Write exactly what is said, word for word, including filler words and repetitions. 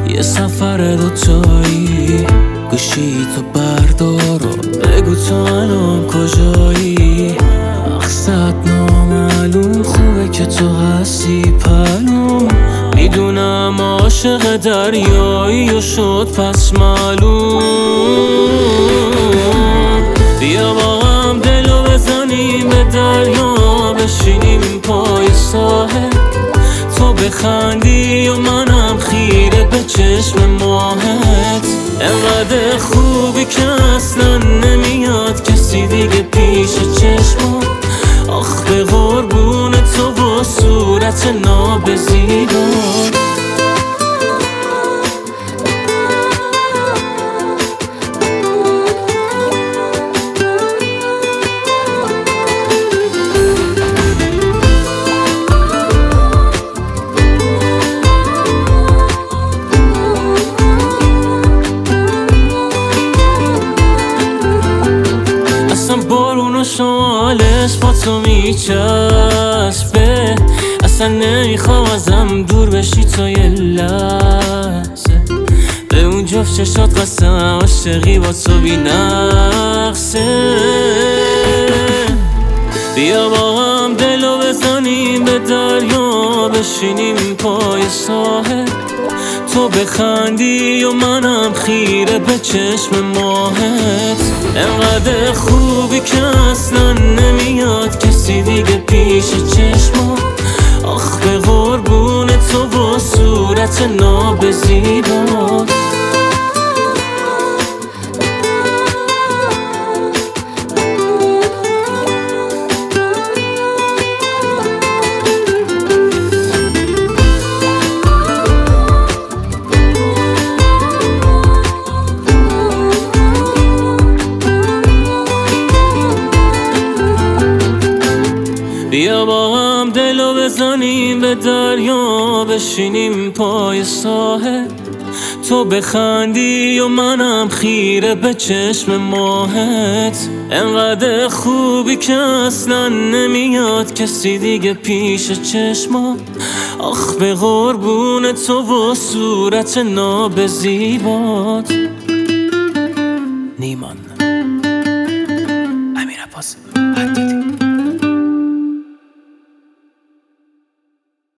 یه سفر دوتایی، گوشی تو بردار و بگو تو الان کجایی. مقصد نامعلوم، خوبه که تو هستی پلوم. میدونم عاشق دریایی و شد پس معلوم. بیا با هم دلو بزنیم به دریا، بشینیم پای ساحل. تو بخندی و منم خیره به چشم ماهت. انقدر خوبی که اصلا نمیاد کسی دیگه پیش چشمم. آخ به قربون تو و صورت نابزیبات. بارون و شمالش با تو میچسبه. اصلا نمیخوام ازم دور بشی تو یه لحظه. به اون جفت چشات قسم عاشقی با تو بی نقصه. بیا با هم دلو بزنیم به دریا، بشینیم پای ساحل. تو بخندی و منم خیره به چشم ماهت. انقدر خوبی که اصلا نمیاد کسی دیگه پیش چشمم. آخ به قربون تو و صورت نابزیبات. بیا با هم دلو بزنیم به دریا، بشینیم پای ساحل. تو بخندی و منم خیره به چشم ماهت. انقدر خوبی که اصلا نمیاد کسی دیگه پیش چشمم. آخ به قربون تو و صورت نابزیبات. نیمان.